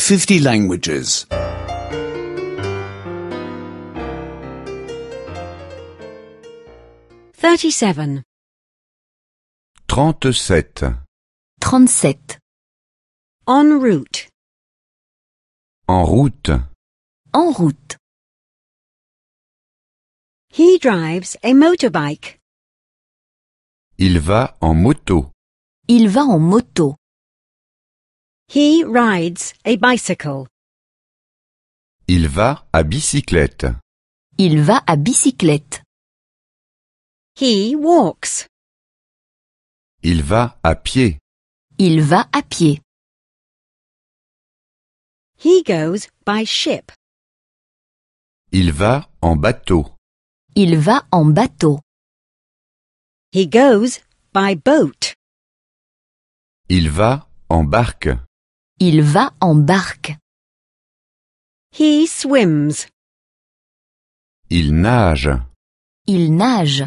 50 languages. 37. 37. 37. En route. En route. En route. He drives a motorbike. Il va en moto. Il va en moto. He rides a bicycle. Il va à bicyclette. Il va à bicyclette. He walks. Il va à pied. Il va à pied. He goes by ship. Il va en bateau. Il va en bateau. He goes by boat. Il va en barque. Il va en barque. He swims. Il nage. Il nage.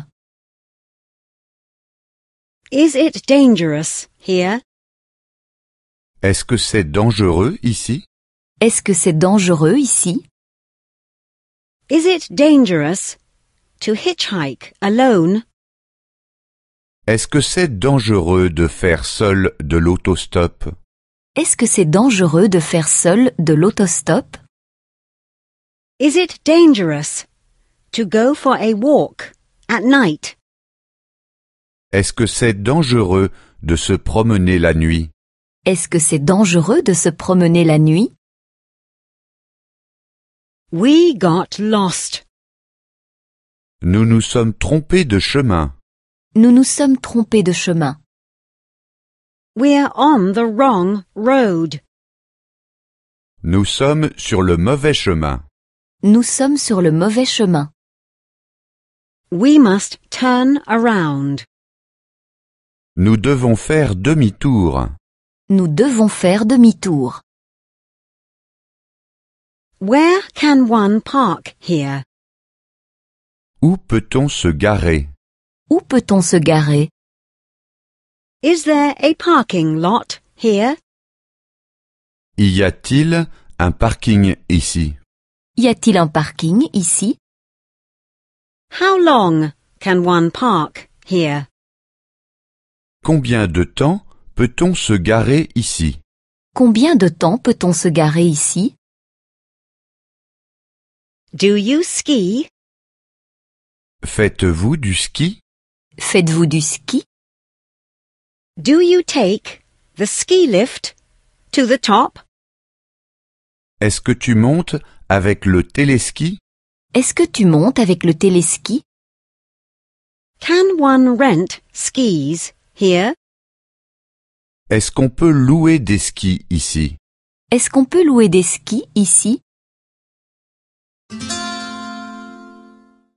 Is it dangerous here? Est-ce que c'est dangereux ici? Est-ce que c'est dangereux ici? Is it dangerous to hitchhike alone? Est-ce que c'est dangereux de faire seul de l'autostop? Est-ce que c'est dangereux de faire seul de l'autostop? Is it dangerous to go for a walk at night? Est-ce que c'est dangereux de se promener la nuit? Est-ce que c'est dangereux de se promener la nuit? We got lost. Nous nous sommes trompés de chemin. Nous nous sommes trompés de chemin. We're on the wrong road. Nous sommes sur le mauvais chemin. Nous sommes sur le mauvais chemin. We must turn around. Nous devons faire demi-tour. Nous devons faire demi-tour. Where can one park here? Où peut-on se garer? Où peut-on se garer? Is there a parking lot here? Y a-t-il un parking ici? Y a-t-il un parking ici? How long can one park here? Combien de temps peut-on se garer ici? Combien de temps peut-on se garer ici? Do you ski? Faites-vous du ski? Faites-vous du ski? Do you take the ski lift to the top? Est-ce que tu montes avec le téléski? Est-ce que tu montes avec le téléski? Can one rent skis here? Est-ce qu'on peut louer des skis ici? Est-ce qu'on peut louer des skis ici?